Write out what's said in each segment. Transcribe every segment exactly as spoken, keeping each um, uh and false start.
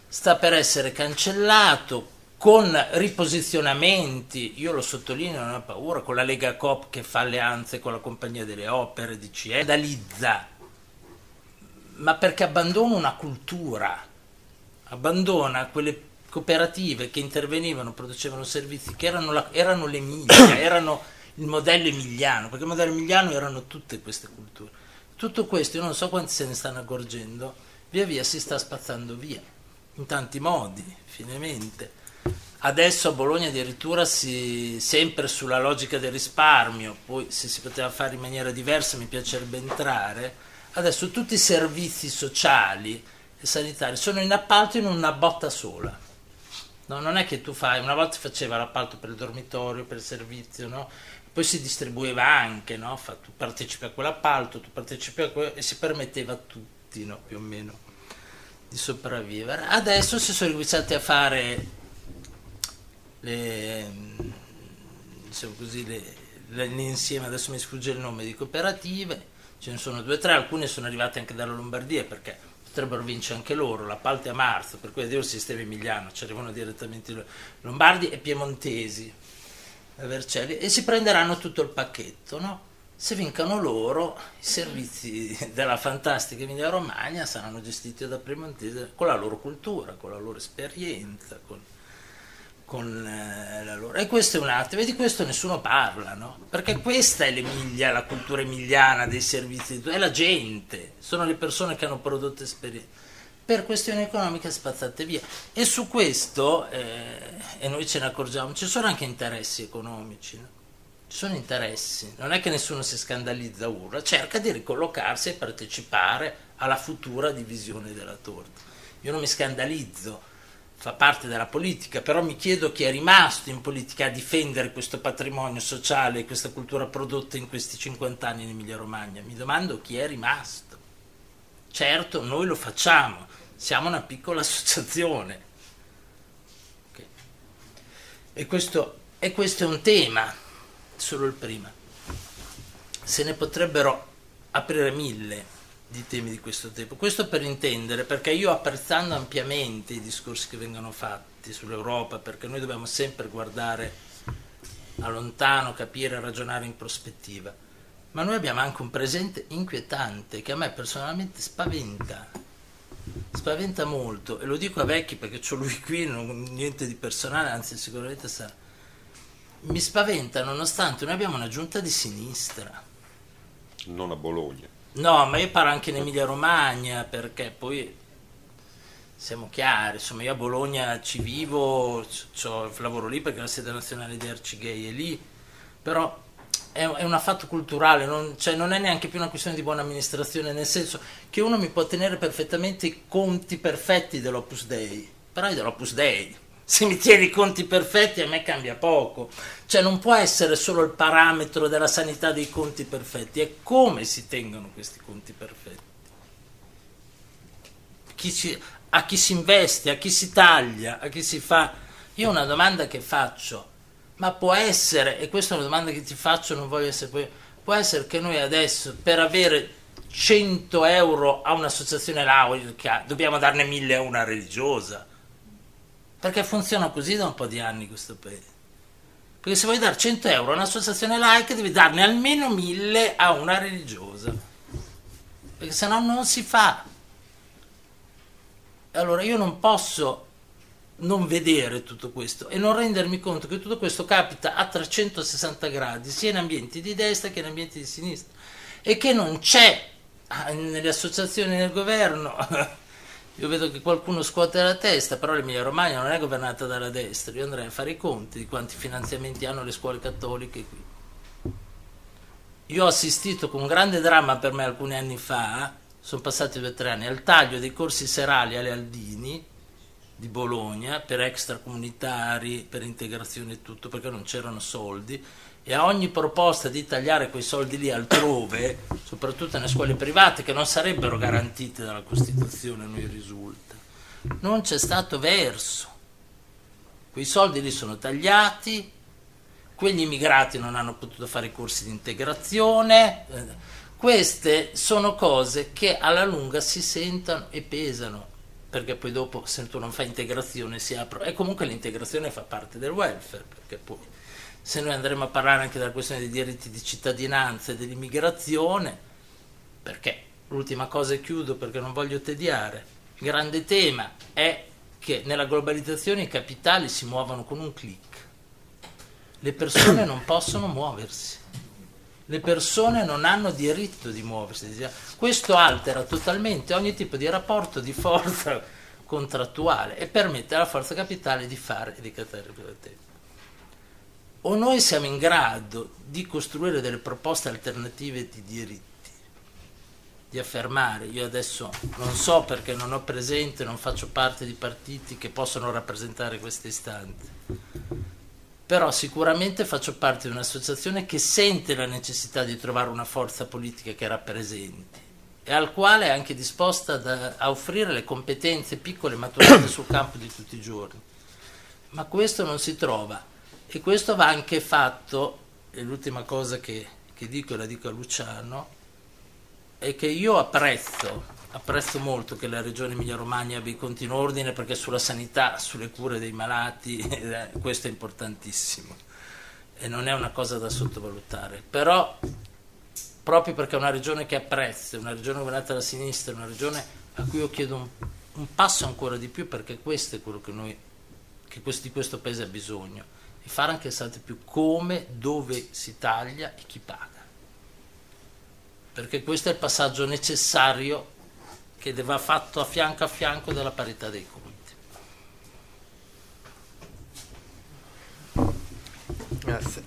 sta per essere cancellato con riposizionamenti, io lo sottolineo, non ho paura, con la Lega Coop che fa alleanze con la Compagnia delle Opere, D C E, vandalizza, ma perché abbandona una cultura, abbandona quelle cooperative che intervenivano, producevano servizi che erano, la, erano l'Emilia, erano il modello emiliano, perché il modello emiliano erano tutte queste culture. Tutto questo, io non so quanti se ne stanno accorgendo, via via si sta spazzando via, in tanti modi, finemente. Adesso a Bologna addirittura si, sempre sulla logica del risparmio, poi se si poteva fare in maniera diversa mi piacerebbe entrare, adesso tutti i servizi sociali e sanitari sono in appalto in una botta sola. No, non è che tu fai, una volta si faceva l'appalto per il dormitorio, per il servizio, no? Poi si distribuiva anche, no? Fa, tu partecipi a quell'appalto, tu partecipi a quello, e si permetteva a tutti, no? Più o meno, di sopravvivere. Adesso si sono cominciati a fare le, diciamo così, le, le, l'insieme, adesso mi sfugge il nome, di cooperative, ce ne sono due o tre, alcune sono arrivate anche dalla Lombardia perché potrebbero vincere anche loro, l'appalto è a marzo, per cui è il sistema emiliano, ci arrivano direttamente i lombardi e piemontesi, Vercelli, e si prenderanno tutto il pacchetto, no? Se vincano loro, i servizi della fantastica Emilia Romagna saranno gestiti da piemontesi con la loro cultura, con la loro esperienza, con con eh, la loro... E questo è un attimo, e di questo nessuno parla, no? Perché questa è l'Emilia, la cultura emiliana dei servizi, è la gente, sono le persone che hanno prodotto esperienze. Per questioni economiche spazzate via. E su questo, eh, e noi ce ne accorgiamo, ci sono anche interessi economici, no? Ci sono interessi, non è che nessuno si scandalizza, urla, cerca di ricollocarsi e partecipare alla futura divisione della torta. Io non mi scandalizzo, fa parte della politica, però mi chiedo chi è rimasto in politica a difendere questo patrimonio sociale, questa cultura prodotta in questi cinquanta anni in Emilia Romagna. Mi domando chi è rimasto. Certo, noi lo facciamo, siamo una piccola associazione. Okay. E, questo, e questo è un tema, solo il prima. Se ne potrebbero aprire mille di temi di questo tipo. Questo per intendere, perché io, apprezzando ampiamente i discorsi che vengono fatti sull'Europa, perché noi dobbiamo sempre guardare a lontano, capire, ragionare in prospettiva, ma noi abbiamo anche un presente inquietante che a me personalmente spaventa spaventa molto, e lo dico a Vecchi perché c'ho lui qui, non, niente di personale, anzi sicuramente sa. Mi spaventa nonostante noi abbiamo una giunta di sinistra. Non a Bologna. No, ma io parlo anche in Emilia Romagna, perché poi siamo chiari, insomma io a Bologna ci vivo, c'ho, lavoro lì perché la sede nazionale di Arcigay è lì, però è, è un affatto culturale, non, cioè non è neanche più una questione di buona amministrazione, nel senso che uno mi può tenere perfettamente i conti perfetti dell'Opus Dei, però è dell'Opus Dei. Se mi tieni i conti perfetti a me cambia poco, cioè non può essere solo il parametro della sanità dei conti perfetti, è come si tengono questi conti perfetti, chi ci, a chi si investe, a chi si taglia, a chi si fa. Io ho una domanda che faccio, ma può essere, e questa è una domanda che ti faccio, non voglio essere poi, può essere che noi adesso per avere cento euro a un'associazione laica dobbiamo darne mille a una religiosa? Perché funziona così da un po' di anni questo paese. Perché se vuoi dare cento euro a un'associazione laica devi darne almeno mille a una religiosa. Perché sennò non si fa. Allora io non posso non vedere tutto questo e non rendermi conto che tutto questo capita a trecentosessanta gradi, sia in ambienti di destra che in ambienti di sinistra. E che non c'è nelle associazioni nel governo... Io vedo che qualcuno scuote la testa, però l'Emilia Romagna non è governata dalla destra. Io andrei a fare i conti di quanti finanziamenti hanno le scuole cattoliche qui. Io ho assistito con grande dramma per me alcuni anni fa, sono passati due o tre anni, al taglio dei corsi serali alle Aldini di Bologna per extracomunitari, per integrazione e tutto, perché non c'erano soldi, e a ogni proposta di tagliare quei soldi lì altrove, soprattutto nelle scuole private che non sarebbero garantite dalla Costituzione, non mi risulta, non c'è stato verso. Quei soldi lì sono tagliati, quegli immigrati non hanno potuto fare i corsi di integrazione. Queste sono cose che alla lunga si sentono e pesano. perché poi dopo se tu non fai integrazione si apre, e comunque l'integrazione fa parte del welfare, perché poi se noi andremo a parlare anche della questione dei diritti di cittadinanza e dell'immigrazione, perché l'ultima cosa, e chiudo perché non voglio tediare, il grande tema è che nella globalizzazione i capitali si muovono con un click, le persone non possono muoversi, le persone non hanno diritto di muoversi, questo altera totalmente ogni tipo di rapporto di forza contrattuale e permette alla forza capitale di fare e di cattare più del tempo. O noi siamo in grado di costruire delle proposte alternative di diritti, di affermare, io adesso non so perché non ho presente, non faccio parte di partiti che possono rappresentare queste istanze, però sicuramente faccio parte di un'associazione che sente la necessità di trovare una forza politica che rappresenti e al quale è anche disposta da, a offrire le competenze piccole maturate sul campo di tutti i giorni. Ma questo non si trova e questo va anche fatto, e l'ultima cosa che, che dico e la dico a Luciano, è che io apprezzo apprezzo molto che la regione Emilia-Romagna abbia i conti in ordine, perché sulla sanità, sulle cure dei malati eh, questo è importantissimo e non è una cosa da sottovalutare, però proprio perché è una regione che apprezza, una regione governata da sinistra, una regione a cui io chiedo un, un passo ancora di più, perché questo è quello che noi che questo, di questo paese ha bisogno, e fare anche il salto più come, dove si taglia e chi paga, perché questo è il passaggio necessario che va fatto a fianco a fianco della parità dei conti. Grazie.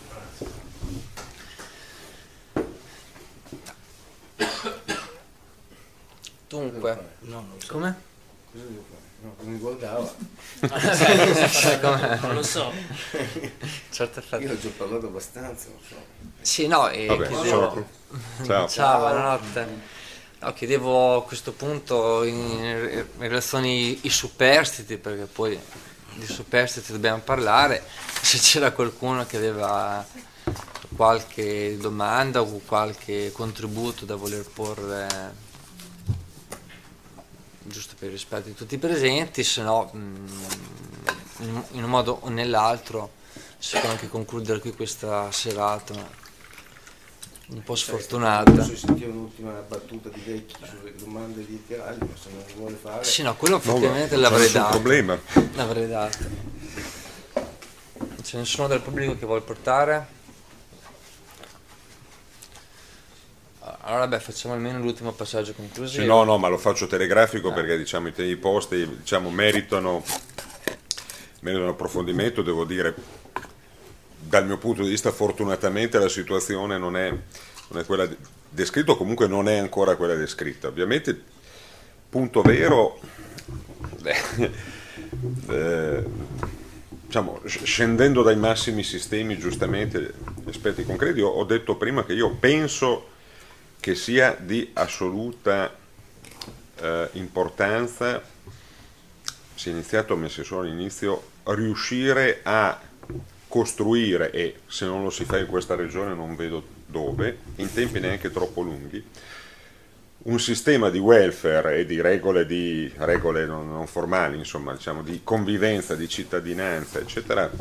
Dunque, no, non so. Come? Cosa devo fare? No, come mi guardava. Ah, non lo so. Certo, effetto. Io ho già parlato abbastanza, non so. Sì, no, e Vabbè, chiedevo... ciao. Ciao, buonanotte. No, chiedevo a questo punto in, in relazione ai, ai superstiti, perché poi di superstiti dobbiamo parlare, se c'era qualcuno che aveva qualche domanda o qualche contributo da voler porre, giusto per il rispetto di tutti i presenti, se no in un modo o nell'altro si può anche concludere qui questa serata un po' sfortunata. Adesso sentivo un'ultima battuta di Vecchi sulle domande letterali, ma se non vuole fare... Sì, no, quello No, effettivamente non l'avrei c'è nessun dato. problema. L'avrei dato. C'è nessuno del pubblico che vuole portare? Allora, beh, facciamo almeno l'ultimo passaggio conclusivo. Sì, no, no, ma lo faccio telegrafico ah. perché diciamo i temi posti diciamo, meritano, meritano approfondimento, devo dire. Dal mio punto di vista fortunatamente la situazione non è, non è quella descritta, o comunque non è ancora quella descritta. Ovviamente, punto vero, eh, eh, diciamo, scendendo dai massimi sistemi, giustamente, aspetti concreti, ho, ho detto prima che io penso che sia di assoluta eh, importanza, si è iniziato, ho messo solo all'inizio, riuscire a costruire, e se non lo si fa in questa regione non vedo dove, in tempi neanche troppo lunghi, un sistema di welfare e di regole, di, regole non, non formali, insomma, diciamo, di convivenza, di cittadinanza, eccetera,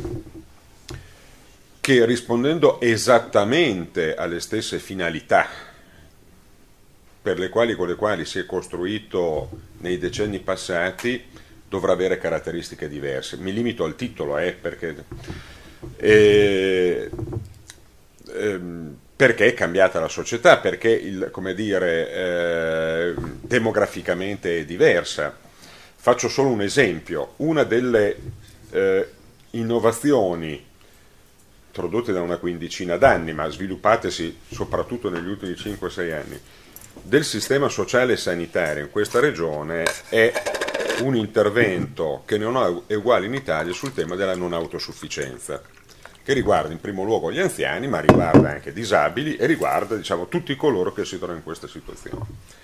che rispondendo esattamente alle stesse finalità per le quali, con le quali si è costruito nei decenni passati, dovrà avere caratteristiche diverse. Mi limito al titolo, eh, perché... E, ehm, perché è cambiata la società, perché il, come dire, eh, demograficamente è diversa. Faccio solo un esempio: una delle eh, innovazioni introdotte da una quindicina d'anni, ma sviluppatesi soprattutto negli ultimi cinque sei anni, del sistema sociale e sanitario in questa regione è un intervento che non è uguale in Italia sul tema della non autosufficienza, che riguarda in primo luogo gli anziani, ma riguarda anche disabili e riguarda, diciamo, tutti coloro che si trovano in questa situazione.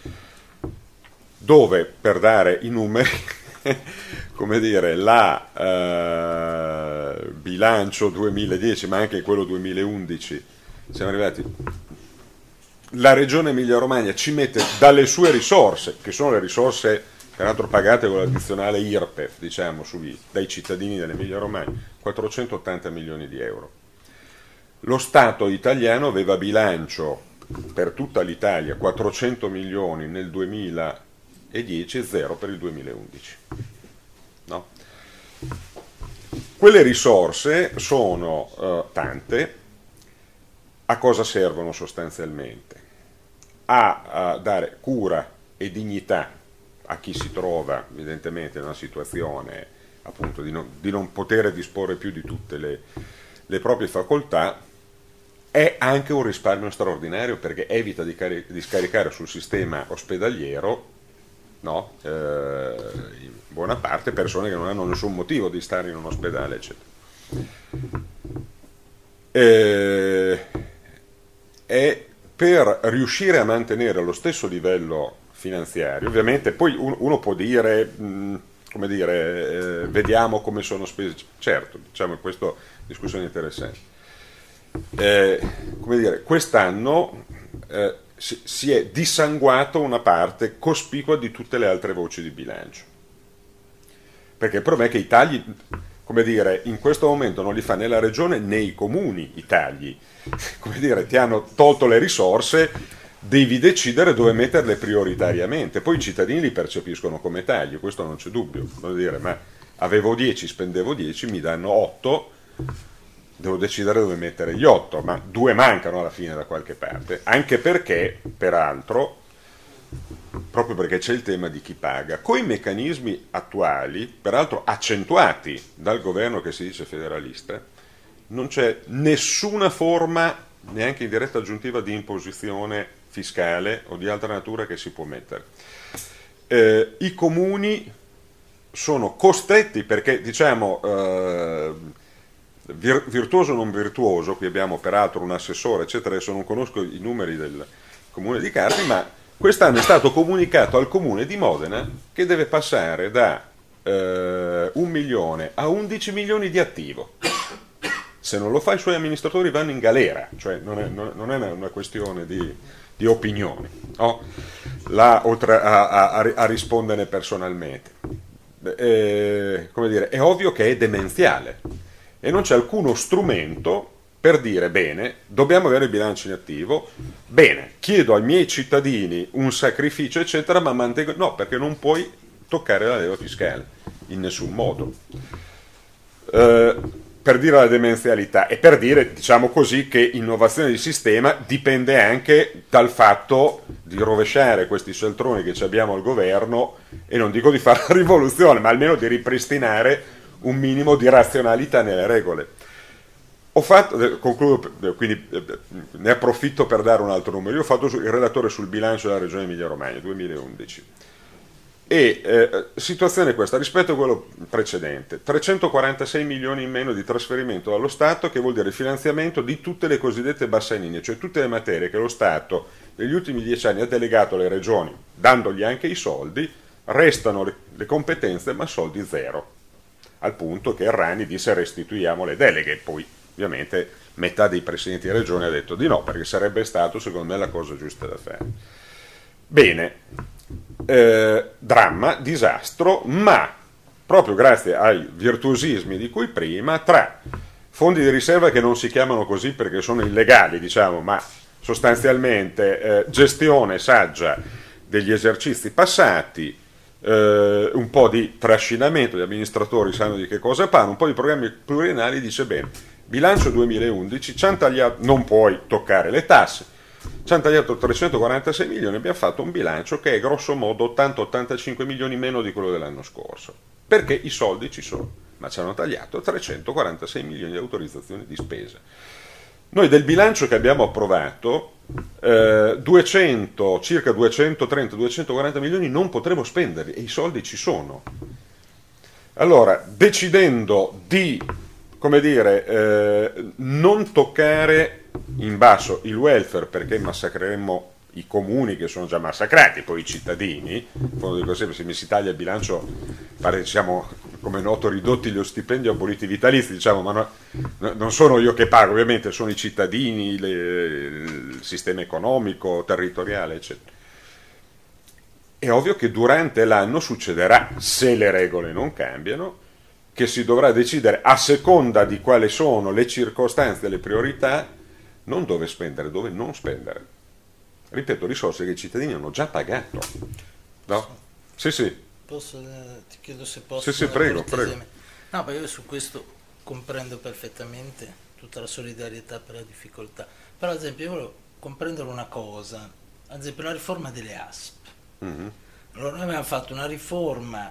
Dove, per dare i numeri, come dire, la eh, bilancio duemiladieci, ma anche quello duemilaundici, siamo arrivati... La regione Emilia-Romagna ci mette dalle sue risorse, che sono le risorse peraltro pagate con l'addizionale I R P E F, diciamo, sui, dai cittadini dell'Emilia Romagna, quattrocentottanta milioni di euro. Lo Stato italiano aveva bilancio per tutta l'Italia quattrocento milioni nel duemiladieci e zero per il duemilaundici. No? Quelle risorse sono eh, tante. A cosa servono sostanzialmente? A, a dare cura e dignità a chi si trova evidentemente in una situazione appunto di non, di non poter disporre più di tutte le, le proprie facoltà. È anche un risparmio straordinario perché evita di, cari- di scaricare sul sistema ospedaliero, no, eh, in buona parte persone che non hanno nessun motivo di stare in un ospedale, eccetera. Eh, e per riuscire a mantenere lo stesso livello finanziario, ovviamente poi uno, uno può dire, mh, come dire, eh, vediamo come sono spese, certo, diciamo questa discussione interessante. Eh, come dire, quest'anno eh, si, si è dissanguato una parte cospicua di tutte le altre voci di bilancio, perché il problema è che i tagli, come dire, in questo momento non li fa né la regione né i comuni i tagli, come dire, ti hanno tolto le risorse, devi decidere dove metterle prioritariamente, poi i cittadini li percepiscono come tagli, questo non c'è dubbio, vuol dire, ma avevo dieci, spendevo dieci, mi danno otto, devo decidere dove mettere gli otto, ma due mancano alla fine da qualche parte, anche perché, peraltro, proprio perché c'è il tema di chi paga, coi meccanismi attuali, peraltro accentuati dal governo che si dice federalista, non c'è nessuna forma, neanche in diretta aggiuntiva, di imposizione fiscale o di altra natura che si può mettere. Eh, I comuni sono costretti, perché diciamo eh, vir- virtuoso o non virtuoso, qui abbiamo peraltro un assessore, eccetera, adesso non conosco i numeri del comune di Carpi, ma quest'anno è stato comunicato al comune di Modena che deve passare da eh, un milione a undici milioni di attivo. Se non lo fa i suoi amministratori vanno in galera, cioè non è, non è una questione di, di opinioni, no? Là, oltre a, a, a rispondere personalmente. Eh, come dire, è ovvio che è demenziale e non c'è alcuno strumento per dire bene, dobbiamo avere il bilancio in attivo, bene, chiedo ai miei cittadini un sacrificio eccetera, ma mantengo, no, perché non puoi toccare la leva fiscale in nessun modo. Eh, per dire la demenzialità e per dire, diciamo così, che innovazione di sistema dipende anche dal fatto di rovesciare questi cialtroni che ci abbiamo al governo, e non dico di fare la rivoluzione, ma almeno di ripristinare un minimo di razionalità nelle regole. Ho fatto, concludo, quindi ne approfitto per dare un altro numero. Io ho fatto il relatore sul bilancio della Regione Emilia-Romagna duemilaundici e eh, situazione questa rispetto a quello precedente: trecentoquarantasei milioni in meno di trasferimento dallo Stato, che vuol dire il finanziamento di tutte le cosiddette bassanine, cioè tutte le materie che lo Stato negli ultimi dieci anni ha delegato alle regioni, dandogli anche i soldi. Restano le, le competenze, ma soldi zero, al punto che Errani disse restituiamo le deleghe, poi ovviamente metà dei presidenti di regione ha detto di no, perché sarebbe stato secondo me la cosa giusta da fare. Bene, eh, dramma, disastro, ma proprio grazie ai virtuosismi di cui prima, tra fondi di riserva che non si chiamano così perché sono illegali, diciamo, ma sostanzialmente eh, gestione saggia degli esercizi passati, eh, un po' di trascinamento, gli amministratori sanno di che cosa parlano, un po' di programmi pluriennali, dice bene, bilancio duemilaundici, ci hanno tagliato, non puoi toccare le tasse, ci hanno tagliato trecentoquarantasei milioni, abbiamo fatto un bilancio che è grosso modo ottanta ottantacinque milioni meno di quello dell'anno scorso, perché i soldi ci sono, ma ci hanno tagliato trecentoquarantasei milioni di autorizzazioni di spesa. Noi del bilancio che abbiamo approvato, eh, duecento, circa duecentotrenta duecentoquaranta milioni non potremo spenderli e i soldi ci sono. Allora, decidendo di, come dire, eh, non toccare in basso il welfare perché massacreremmo i comuni che sono già massacrati, poi i cittadini, in fondo dico sempre, se mi si taglia il bilancio pare che siamo, come noto, ridotti gli stipendi, aboliti i vitalizi, diciamo, ma no, non sono io che pago, ovviamente sono i cittadini, le, il sistema economico, territoriale, eccetera. è ovvio che durante l'anno succederà, se le regole non cambiano, che si dovrà decidere a seconda di quali sono le circostanze e le priorità, non dove spendere, dove non spendere. Ripeto, risorse che i cittadini hanno già pagato. No? Sì, sì. Posso, eh, ti chiedo se posso. Sì, sì, prego, prego. No, perché io su questo comprendo perfettamente tutta la solidarietà per la difficoltà. Però, ad esempio, io volevo comprendere una cosa, ad esempio la riforma delle A S P. Mm-hmm. Allora, noi abbiamo fatto una riforma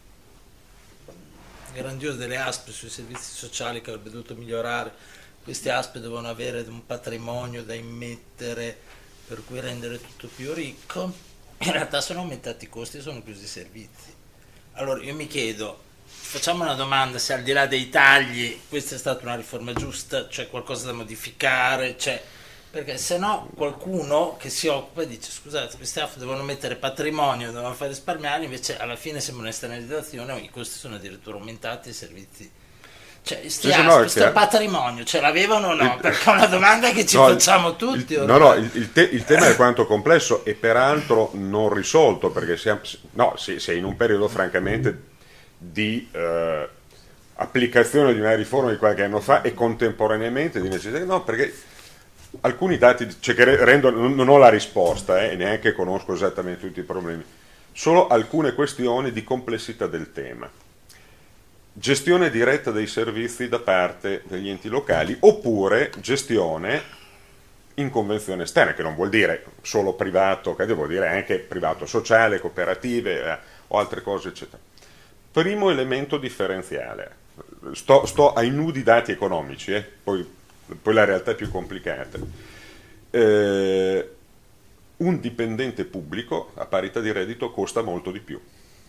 grandiosa delle A S P sui servizi sociali che avrebbe dovuto migliorare. Queste A S P devono avere un patrimonio da immettere, per cui rendere tutto più ricco. In realtà sono aumentati i costi e sono chiusi i servizi. Allora io mi chiedo, facciamo una domanda, se al di là dei tagli questa è stata una riforma giusta, c'è qualcosa da modificare, c'è, perché se no qualcuno che si occupa dice scusate, questi A F devono mettere patrimonio, devono fare risparmiare, invece alla fine sembra un'esternalizzazione, i costi sono addirittura aumentati, i servizi. Cioè, sti sì, A S P, no, questo patrimonio, ce l'avevano o no? Il, perché è una domanda che ci no, facciamo tutti. Il, no, no, il, il, te, il tema è quanto complesso e peraltro non risolto, perché siamo, no, si, si è in un periodo francamente di eh, applicazione di una riforma di qualche anno fa e contemporaneamente di necessità. No, perché alcuni dati cioè, che rendono, non ho la risposta eh, e neanche conosco esattamente tutti i problemi, solo alcune questioni di complessità del tema. Gestione diretta dei servizi da parte degli enti locali oppure gestione in convenzione esterna, che non vuol dire solo privato, che vuol dire anche privato sociale, cooperative eh, o altre cose, eccetera. Primo elemento differenziale, sto, sto ai nudi dati economici, eh, poi, poi la realtà è più complicata. Eh, un dipendente pubblico a parità di reddito costa molto di più.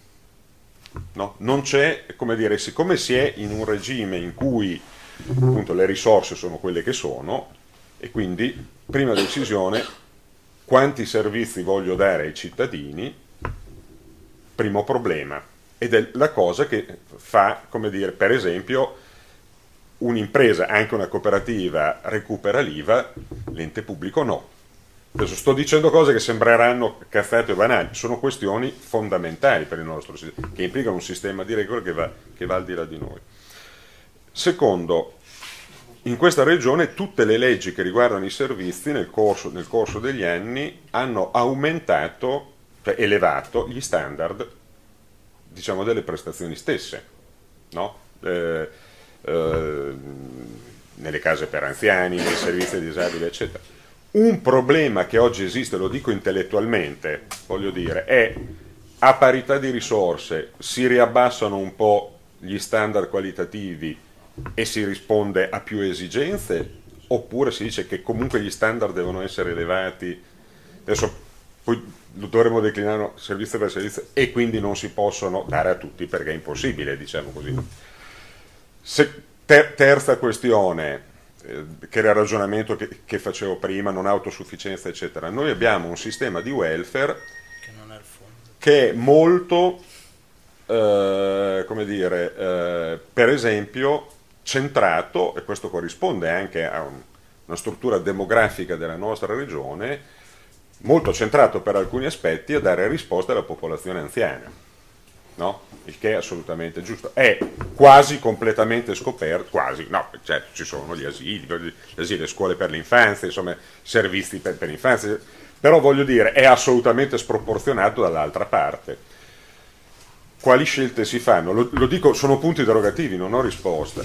No? Non c'è, come dire, siccome si è in un regime in cui appunto le risorse sono quelle che sono e quindi prima decisione quanti servizi voglio dare ai cittadini, primo problema, ed è la cosa che fa, come dire, per esempio un'impresa, anche una cooperativa recupera l'I V A, l'ente pubblico no. Adesso sto dicendo cose che sembreranno cazzate o banali, sono questioni fondamentali per il nostro sistema, che implicano un sistema di regole che va, che va al di là di noi. Secondo, in questa regione tutte le leggi che riguardano i servizi nel corso, nel corso degli anni hanno aumentato, cioè elevato gli standard, diciamo, delle prestazioni stesse, no? Eh, eh, nelle case per anziani, nei servizi disabili, eccetera. Un problema che oggi esiste, lo dico intellettualmente, voglio dire, è a parità di risorse si riabbassano un po' gli standard qualitativi e si risponde a più esigenze, oppure si dice che comunque gli standard devono essere elevati, adesso poi lo dovremo declinare servizio per servizio e quindi non si possono dare a tutti perché è impossibile, diciamo così. Se, ter, terza questione, che era il ragionamento che, che facevo prima, non autosufficienza eccetera, noi abbiamo un sistema di welfare che, non è il fondo. Che è molto eh, come dire eh, per esempio centrato, e questo corrisponde anche a un, una struttura demografica della nostra regione, molto centrato per alcuni aspetti a dare risposta alla popolazione anziana, no? Il che è assolutamente giusto, è quasi completamente scoperto, quasi, no, certo ci sono gli asili, gli asili, le scuole per l'infanzia, insomma servizi per, per l'infanzia, però voglio dire è assolutamente sproporzionato dall'altra parte. Quali scelte si fanno? Lo, lo dico, sono punti interrogativi, non ho risposta.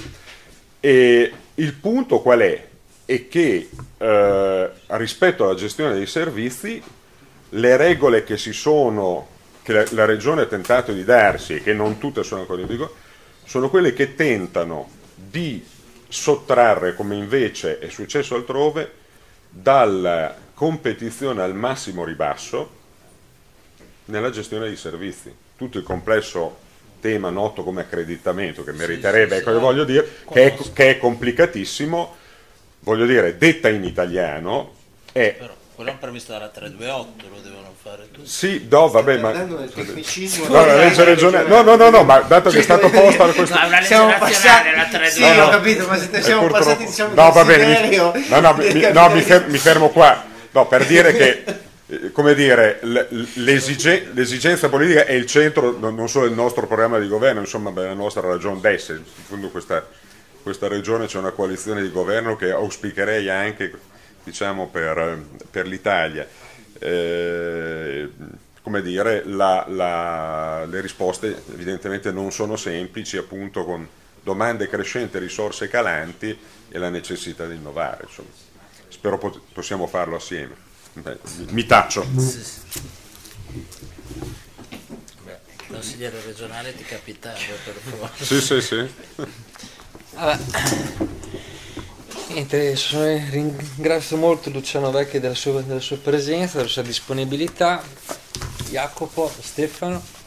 E il punto qual è? È che eh, rispetto alla gestione dei servizi le regole che si sono che la, la regione ha tentato di darsi e che non tutte sono ancora in vigore, sono quelle che tentano di sottrarre, come invece è successo altrove, dalla competizione al massimo ribasso nella gestione dei servizi. Tutto il complesso tema noto come accreditamento, che meriterebbe, sì, sì, sì, voglio dire, che è, che è complicatissimo, voglio dire, detta in italiano, è... Però quello è previsto dalla trecentoventotto, lo devono fare tutti. Sì, no, vabbè, ma... Del tecnicismo, no, la legge regionale... No, no, no, no, ma dato che è stato posto... No, è una legge nazionale, la trecentoventotto. Sì, no, ho capito, ma se siamo purtroppo... passati, diciamo, no, va bene, mi... no, no, mi, no mi, fer- mi fermo qua. No, per dire che eh, come dire, l'esige, l'esigenza politica è il centro non solo del nostro programma di governo, insomma la nostra ragion d'essere. In fondo questa, questa regione c'è una coalizione di governo che auspicherei anche, diciamo, per, per l'Italia. Eh, come dire, la, la, le risposte evidentemente non sono semplici, appunto con domande crescenti, risorse calanti e la necessità di innovare. Insomma. Spero pot- possiamo farlo assieme. Beh, mi taccio. Sì, sì. Beh, il consigliere regionale ti capitava per forza. Sì, sì, sì. Allora, niente, ringrazio molto Luciano Vecchi della sua, della sua presenza, della sua disponibilità, Jacopo, Stefano.